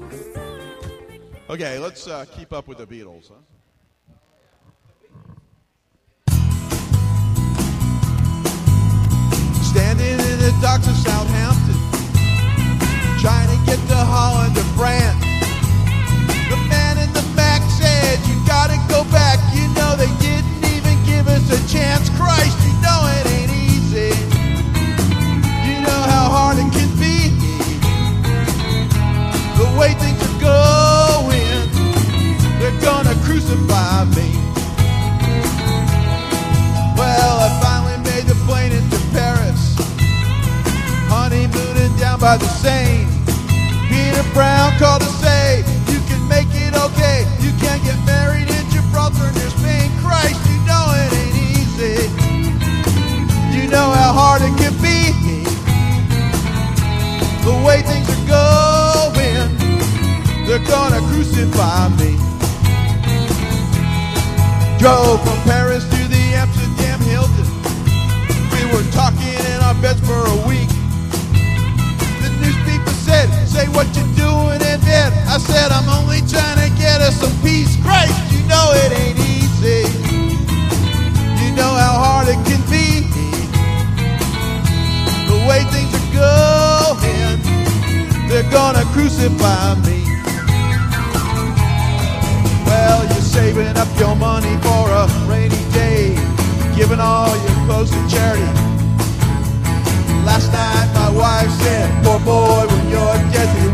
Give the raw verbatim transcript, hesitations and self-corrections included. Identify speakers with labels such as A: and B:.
A: Okay, let's uh, keep up with the Beatles, huh? Standing in the docks of Southampton, trying to get to Holland or France. The man in the back said, you gotta go back. You know they didn't even give us a chance. Christ, you know it ain't easy. You know how hard it can be. The way things are going, they're gonna crucify me. Well, I finally made the plane into Paris, honeymooning down by the Seine. Peter Brown called to say, you can make it okay. You can get married in Gibraltar near Spain. Christ, you know it ain't easy. You know how hard it can be. The way things are going, they're gonna crucify me. Drove from Paris to the Amsterdam Hilton. We were talking in our beds for a week. The newspaper said, say what you're doing in bed. I said, I'm only trying to get us some peace. Christ, you know it ain't easy. You know how hard it can be. The way things are going, they're gonna crucify me. Well, you're saving up your money for a rainy day, giving all your clothes to charity. Last night my wife said, poor boy, when you're dead,